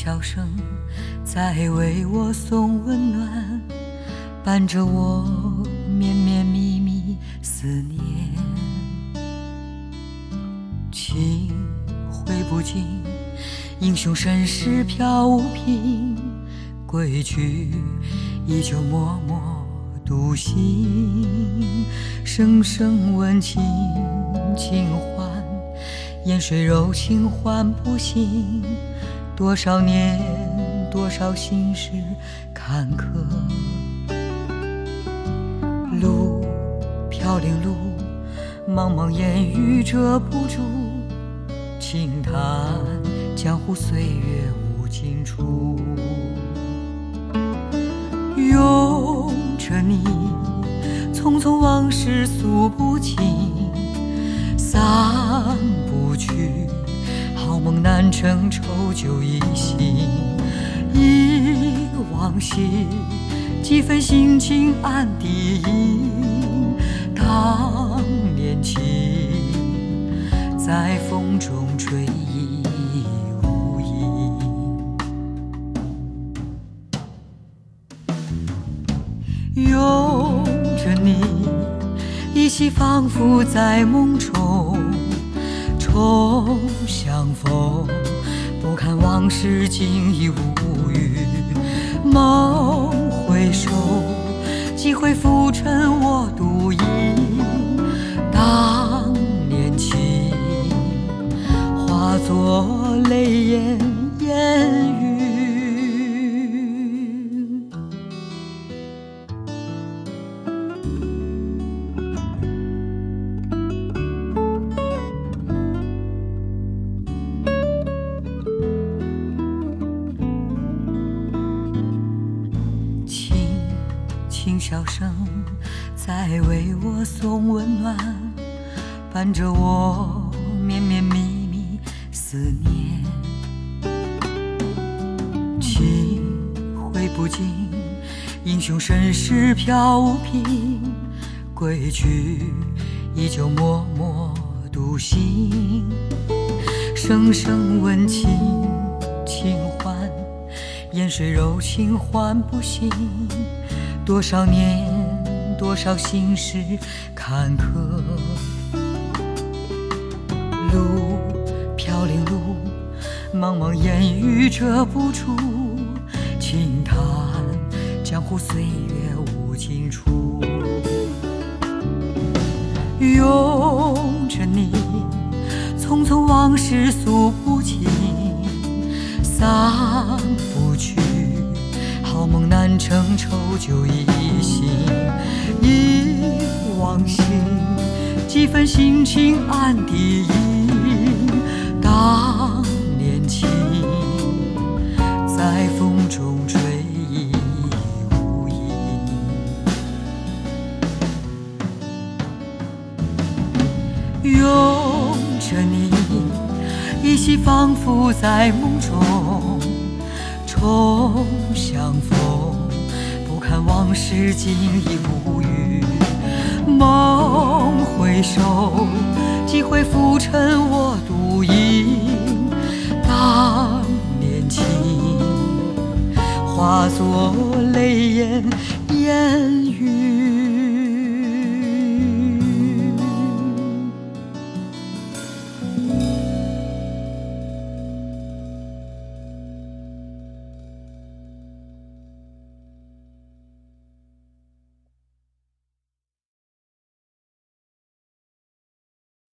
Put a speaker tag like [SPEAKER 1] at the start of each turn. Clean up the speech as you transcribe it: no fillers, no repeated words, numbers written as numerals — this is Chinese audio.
[SPEAKER 1] 笑声在为我送温暖，伴着我绵绵密密思念。情挥不尽，英雄身世飘无凭，归去依旧默默独行。声声温情尽还，烟水柔情唤不醒。多少年，多少心事坎坷，路飘零路，茫茫烟雨遮不住。轻叹江湖岁月无尽处，拥着你，匆匆往事诉不尽，散不去，好梦难成，愁酒一醒。忆往昔，几分心情暗地隐。当年情，在风中追忆无影。拥着你，依稀仿佛在梦中，重相逢，不堪往事今已无语。梦回首，几回浮沉我独饮。当年情，化作泪眼烟云。轻笑声在为我送温暖，伴着我绵绵密密思念。情挥不尽，英雄身世飘无凭，归去依旧默默独行。声声温情轻唤，烟水柔情唤不醒。多少年，多少心事坎坷，路飘零路，茫茫烟雨遮不住。轻叹江湖岁月无尽处，拥着你，匆匆往事诉不尽，散不去，好梦难成，愁酒一醒。忆往昔，几分心情暗地隐。当年情，在风中追忆无影。拥着你，依稀仿佛在梦中，重相逢，不堪往事今已无语。梦回首，几回浮沉我独饮。当年情，化作泪眼烟雨。